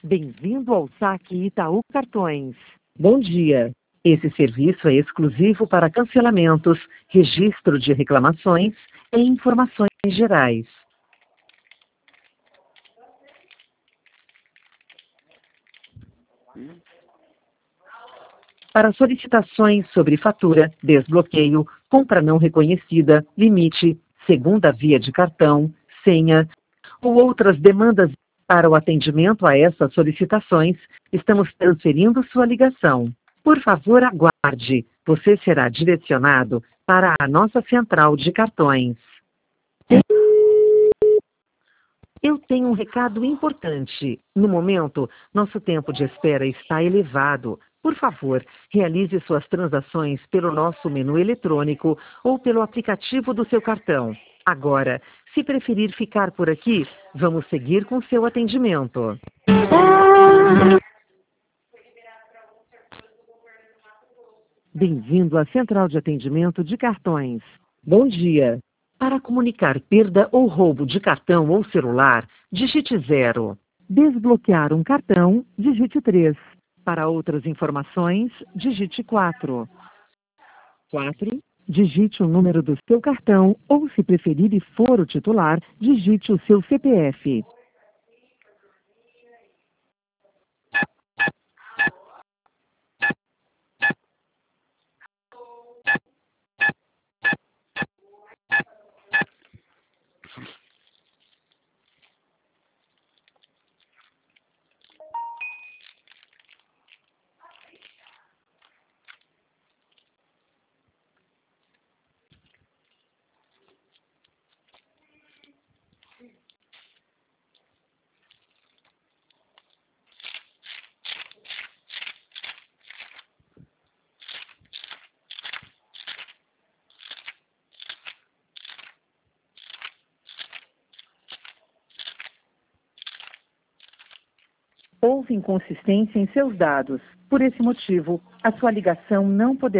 Bem-vindo ao Saque Itaú Cartões. Bom dia. Esse serviço é exclusivo para cancelamentos, registro de reclamações e informações gerais. Para solicitações sobre fatura, desbloqueio, compra não reconhecida, limite, segunda via de cartão, senha ou outras demandas para o atendimento a essas solicitações, estamos transferindo sua ligação. Por favor, aguarde. Você será direcionado para a nossa central de cartões. Eu tenho um recado importante. No momento, nosso tempo de espera está elevado. Por favor, realize suas transações pelo nosso menu eletrônico ou pelo aplicativo do seu cartão. Agora, se preferir ficar por aqui, vamos seguir com seu atendimento. Bem-vindo à Central de Atendimento de Cartões. Bom dia. Para comunicar perda ou roubo de cartão ou celular, digite 0. Desbloquear um cartão, digite 3. Para outras informações, digite 4. 4. Digite o número do seu cartão ou, se preferir e for o titular, digite o seu CPF. Houve inconsistência em seus dados. Por esse motivo, a sua ligação não poderá